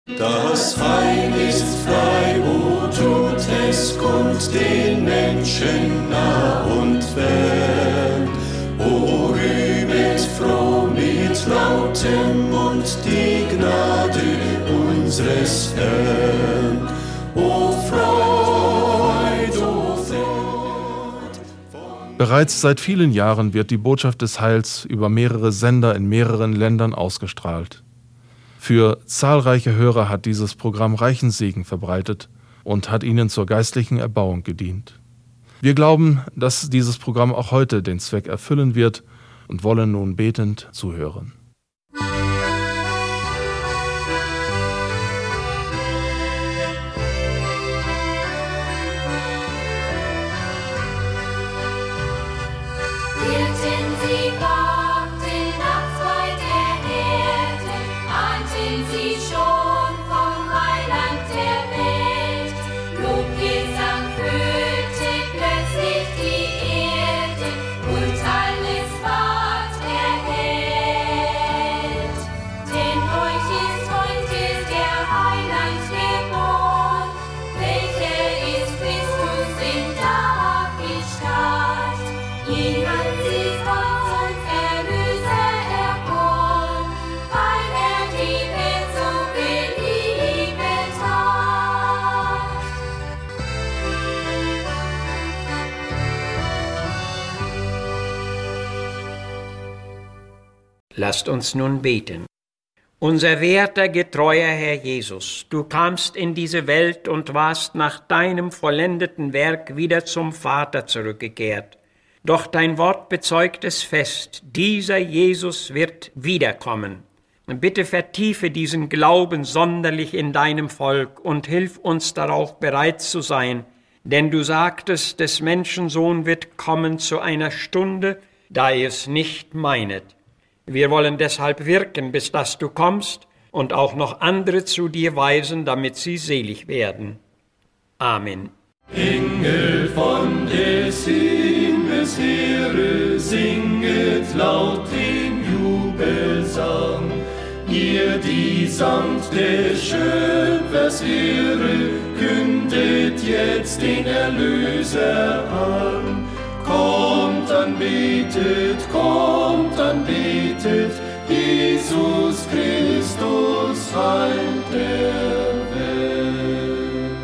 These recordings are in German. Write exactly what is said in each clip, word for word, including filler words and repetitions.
Das Heil ist frei, wo tut es kund den Menschen nah und fern. O rühmet froh mit lautem Mund die Gnade unseres Herrn. O Freud, o Freud. Bereits seit vielen Jahren wird die Botschaft des Heils über mehrere Sender in mehreren Ländern ausgestrahlt. Für zahlreiche Hörer hat dieses Programm reichen Segen verbreitet und hat ihnen zur geistlichen Erbauung gedient. Wir glauben, dass dieses Programm auch heute den Zweck erfüllen wird und wollen nun betend zuhören. Lasst uns nun beten. Unser werter, getreuer Herr Jesus, du kamst in diese Welt und warst nach deinem vollendeten Werk wieder zum Vater zurückgekehrt. Doch dein Wort bezeugt es fest, dieser Jesus wird wiederkommen. Bitte vertiefe diesen Glauben sonderlich in deinem Volk und hilf uns darauf bereit zu sein, denn du sagtest, des Menschensohn wird kommen zu einer Stunde, da er es nicht meinet. Wir wollen deshalb wirken, bis dass du kommst und auch noch andere zu dir weisen, damit sie selig werden. Amen. Engel von des Himmels Heere, singet laut den Jubelsang. Ihr, die samt des Schöpfers Ehre, kündet jetzt den Erlöser an. Kommt, anbetet, kommt, anbetet, Jesus Christus, Heil der Welt.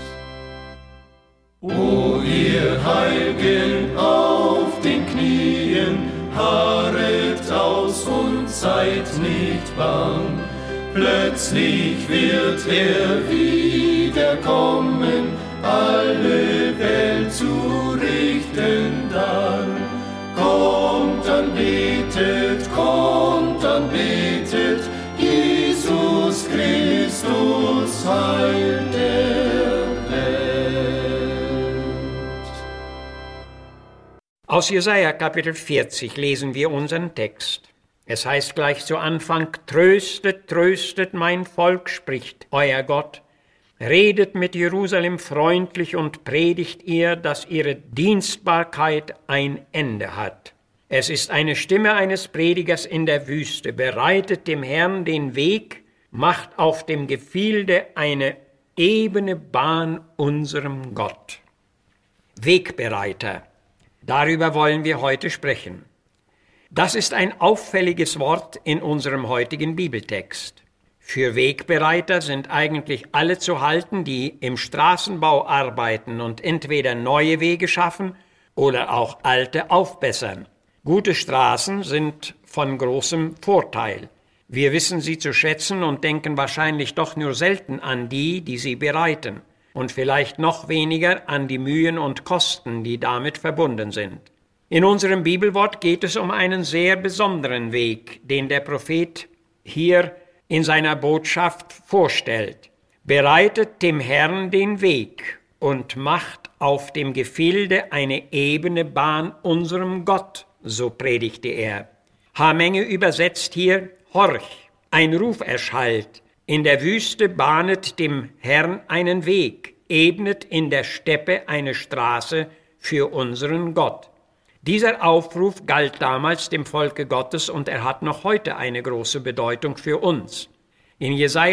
O ihr Heiligen auf den Knien, harret aus und seid nicht bang. Plötzlich wird er wiederkommen, alle Welt zu richten dann. Kommt, anbetet, kommt, anbetet, Jesus Christus, Heil der Welt. Aus Jesaja Kapitel vierzig lesen wir unseren Text. Es heißt gleich zu Anfang, tröstet, tröstet mein Volk, spricht euer Gott. Redet mit Jerusalem freundlich und predigt ihr, dass ihre Dienstbarkeit ein Ende hat. Es ist eine Stimme eines Predigers in der Wüste. Bereitet dem Herrn den Weg, macht auf dem Gefilde eine ebene Bahn unserem Gott. Wegbereiter. Darüber wollen wir heute sprechen. Das ist ein auffälliges Wort in unserem heutigen Bibeltext. Für Wegbereiter sind eigentlich alle zu halten, die im Straßenbau arbeiten und entweder neue Wege schaffen oder auch alte aufbessern. Gute Straßen sind von großem Vorteil. Wir wissen sie zu schätzen und denken wahrscheinlich doch nur selten an die, die sie bereiten, und vielleicht noch weniger an die Mühen und Kosten, die damit verbunden sind. In unserem Bibelwort geht es um einen sehr besonderen Weg, den der Prophet hier in seiner Botschaft vorstellt. Bereitet dem Herrn den Weg und macht auf dem Gefilde eine ebene Bahn unserem Gott, so predigte er. H-Menge übersetzt hier, horch, ein Ruf erschallt, in der Wüste bahnet dem Herrn einen Weg, ebnet in der Steppe eine Straße für unseren Gott. Dieser Aufruf galt damals dem Volke Gottes und er hat noch heute eine große Bedeutung für uns. In Jesaja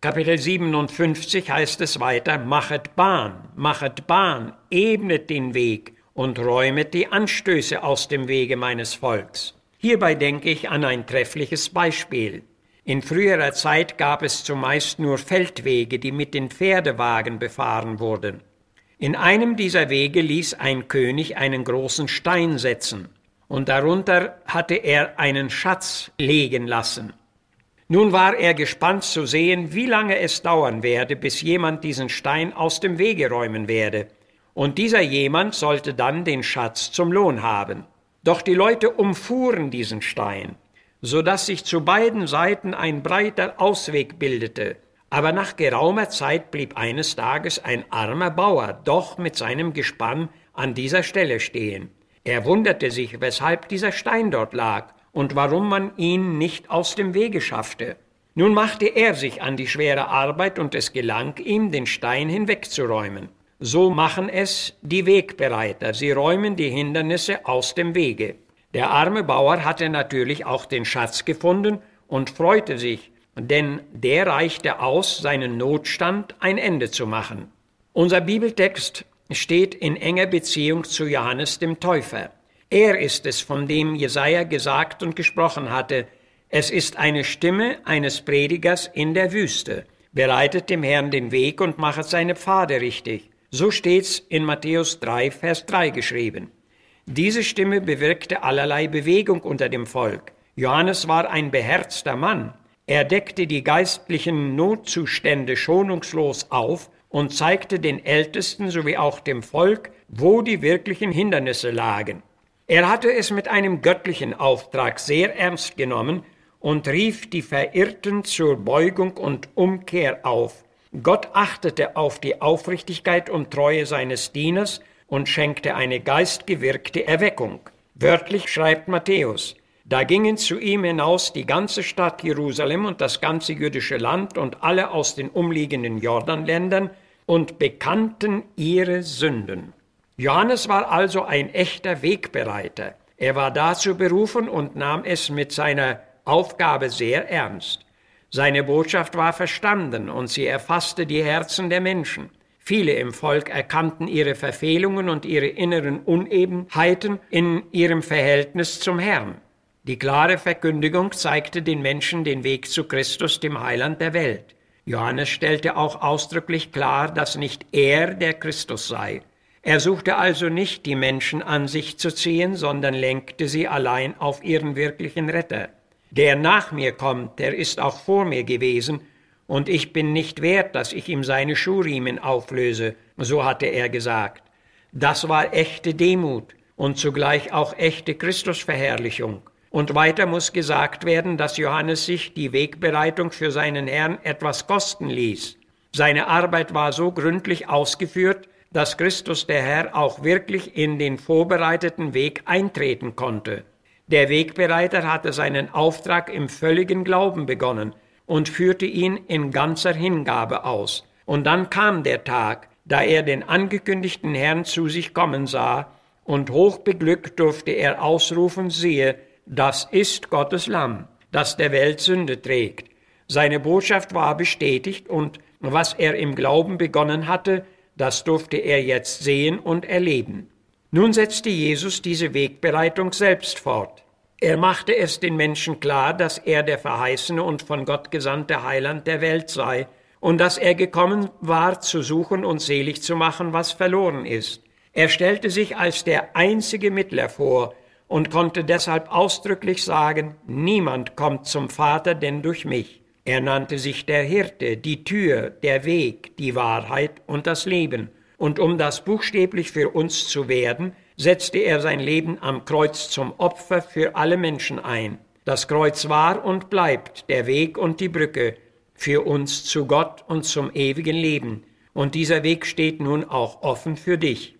Kapitel siebenundfünfzig heißt es weiter, machet Bahn, machet Bahn, ebnet den Weg und räumet die Anstöße aus dem Wege meines Volks. Hierbei denke ich an ein treffliches Beispiel. In früherer Zeit gab es zumeist nur Feldwege, die mit den Pferdewagen befahren wurden. In einem dieser Wege ließ ein König einen großen Stein setzen, und darunter hatte er einen Schatz legen lassen. Nun war er gespannt zu sehen, wie lange es dauern werde, bis jemand diesen Stein aus dem Wege räumen werde. Und dieser jemand sollte dann den Schatz zum Lohn haben. Doch die Leute umfuhren diesen Stein, so dass sich zu beiden Seiten ein breiter Ausweg bildete. Aber nach geraumer Zeit blieb eines Tages ein armer Bauer doch mit seinem Gespann an dieser Stelle stehen. Er wunderte sich, weshalb dieser Stein dort lag und warum man ihn nicht aus dem Wege schaffte. Nun machte er sich an die schwere Arbeit und es gelang ihm, den Stein hinwegzuräumen. So machen es die Wegbereiter, sie räumen die Hindernisse aus dem Wege. Der arme Bauer hatte natürlich auch den Schatz gefunden und freute sich, denn der reichte aus, seinen Notstand ein Ende zu machen. Unser Bibeltext steht in enger Beziehung zu Johannes dem Täufer. Er ist es, von dem Jesaja gesagt und gesprochen hatte, es ist eine Stimme eines Predigers in der Wüste, bereitet dem Herrn den Weg und machet seine Pfade richtig. So steht's in Matthäus drei, Vers drei geschrieben. Diese Stimme bewirkte allerlei Bewegung unter dem Volk. Johannes war ein beherzter Mann. Er deckte die geistlichen Notzustände schonungslos auf und zeigte den Ältesten sowie auch dem Volk, wo die wirklichen Hindernisse lagen. Er hatte es mit einem göttlichen Auftrag sehr ernst genommen und rief die Verirrten zur Beugung und Umkehr auf. Gott achtete auf die Aufrichtigkeit und Treue seines Dieners und schenkte eine geistgewirkte Erweckung. Wörtlich schreibt Matthäus, da gingen zu ihm hinaus die ganze Stadt Jerusalem und das ganze jüdische Land und alle aus den umliegenden Jordanländern und bekannten ihre Sünden. Johannes war also ein echter Wegbereiter. Er war dazu berufen und nahm es mit seiner Aufgabe sehr ernst. Seine Botschaft war verstanden und sie erfasste die Herzen der Menschen. Viele im Volk erkannten ihre Verfehlungen und ihre inneren Unebenheiten in ihrem Verhältnis zum Herrn. Die klare Verkündigung zeigte den Menschen den Weg zu Christus, dem Heiland der Welt. Johannes stellte auch ausdrücklich klar, dass nicht er der Christus sei. Er suchte also nicht, die Menschen an sich zu ziehen, sondern lenkte sie allein auf ihren wirklichen Retter. Der nach mir kommt, der ist auch vor mir gewesen, und ich bin nicht wert, dass ich ihm seine Schuhriemen auflöse, so hatte er gesagt. Das war echte Demut und zugleich auch echte Christusverherrlichung. Und weiter muss gesagt werden, dass Johannes sich die Wegbereitung für seinen Herrn etwas kosten ließ. Seine Arbeit war so gründlich ausgeführt, dass Christus der Herr auch wirklich in den vorbereiteten Weg eintreten konnte. Der Wegbereiter hatte seinen Auftrag im völligen Glauben begonnen und führte ihn in ganzer Hingabe aus. Und dann kam der Tag, da er den angekündigten Herrn zu sich kommen sah, und hochbeglückt durfte er ausrufen, siehe, das ist Gottes Lamm, das der Welt Sünde trägt. Seine Botschaft war bestätigt und was er im Glauben begonnen hatte, das durfte er jetzt sehen und erleben. Nun setzte Jesus diese Wegbereitung selbst fort. Er machte es den Menschen klar, dass er der verheißene und von Gott gesandte Heiland der Welt sei und dass er gekommen war, zu suchen und selig zu machen, was verloren ist. Er stellte sich als der einzige Mittler vor und konnte deshalb ausdrücklich sagen, niemand kommt zum Vater denn durch mich. Er nannte sich der Hirte, die Tür, der Weg, die Wahrheit und das Leben. Und um das buchstäblich für uns zu werden, setzte er sein Leben am Kreuz zum Opfer für alle Menschen ein. Das Kreuz war und bleibt der Weg und die Brücke für uns zu Gott und zum ewigen Leben. Und dieser Weg steht nun auch offen für dich.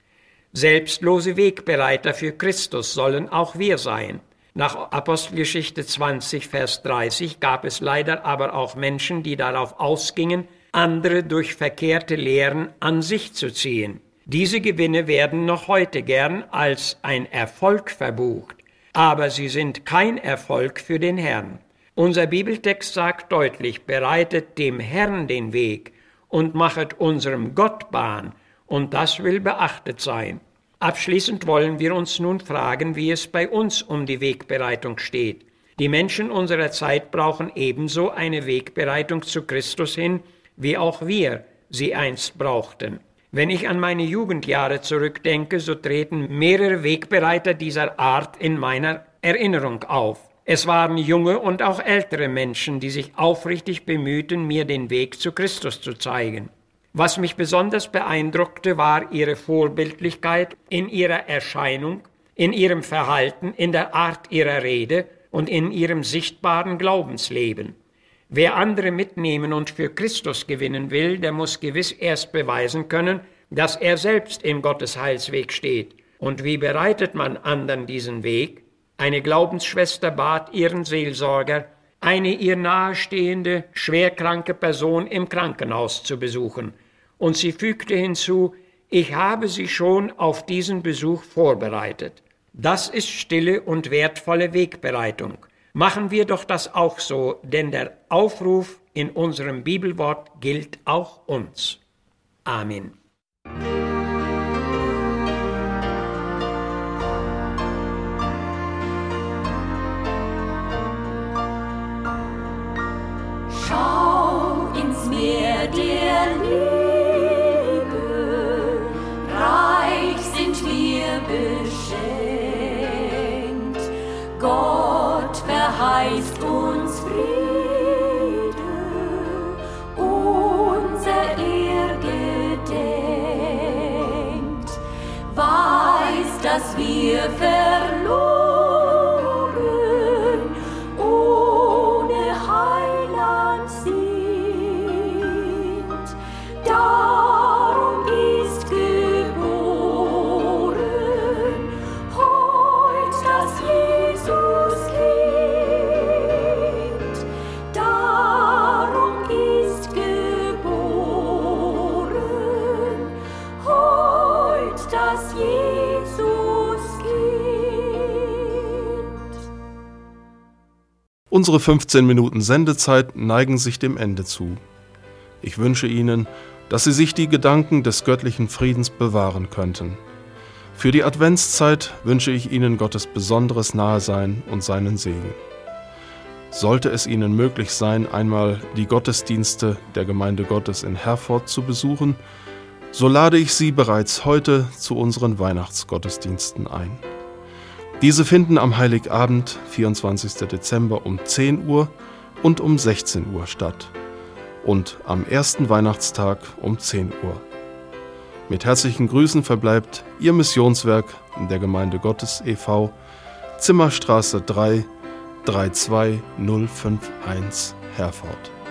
Selbstlose Wegbereiter für Christus sollen auch wir sein. Nach Apostelgeschichte zwanzig, Vers dreißig gab es leider aber auch Menschen, die darauf ausgingen, andere durch verkehrte Lehren an sich zu ziehen. Diese Gewinne werden noch heute gern als ein Erfolg verbucht, aber sie sind kein Erfolg für den Herrn. Unser Bibeltext sagt deutlich, bereitet dem Herrn den Weg und machet unserem Gott Bahn, und das will beachtet sein. Abschließend wollen wir uns nun fragen, wie es bei uns um die Wegbereitung steht. Die Menschen unserer Zeit brauchen ebenso eine Wegbereitung zu Christus hin, wie auch wir sie einst brauchten. Wenn ich an meine Jugendjahre zurückdenke, so treten mehrere Wegbereiter dieser Art in meiner Erinnerung auf. Es waren junge und auch ältere Menschen, die sich aufrichtig bemühten, mir den Weg zu Christus zu zeigen. Was mich besonders beeindruckte, war ihre Vorbildlichkeit in ihrer Erscheinung, in ihrem Verhalten, in der Art ihrer Rede und in ihrem sichtbaren Glaubensleben. Wer andere mitnehmen und für Christus gewinnen will, der muss gewiss erst beweisen können, dass er selbst in Gottes Heilsweg steht. Und wie bereitet man anderen diesen Weg? Eine Glaubensschwester bat ihren Seelsorger, eine ihr nahestehende, schwerkranke Person im Krankenhaus zu besuchen. Und sie fügte hinzu, ich habe sie schon auf diesen Besuch vorbereitet. Das ist stille und wertvolle Wegbereitung. Machen wir doch das auch so, denn der Aufruf in unserem Bibelwort gilt auch uns. Amen. Schau ins Meer der Liebe, reich sind wir beschenkt. Gott verheißt uns Friede, unser Ehr gedenkt. Weiß, dass wir verloren, ohne Heiland sind. Darum ist geboren heut das Jesuskind. Darum ist geboren heut das Jesuskind. Unsere fünfzehn Minuten Sendezeit neigen sich dem Ende zu. Ich wünsche Ihnen, dass Sie sich die Gedanken des göttlichen Friedens bewahren könnten. Für die Adventszeit wünsche ich Ihnen Gottes besonderes Nahesein und seinen Segen. Sollte es Ihnen möglich sein, einmal die Gottesdienste der Gemeinde Gottes in Herford zu besuchen, so lade ich Sie bereits heute zu unseren Weihnachtsgottesdiensten ein. Diese finden am Heiligabend, vierundzwanzigsten Dezember um zehn Uhr und um sechzehn Uhr statt und am ersten Weihnachtstag um zehn Uhr. Mit herzlichen Grüßen verbleibt Ihr Missionswerk der Gemeinde Gottes e V, Zimmerstraße drei, drei zwei null fünf eins, Herford.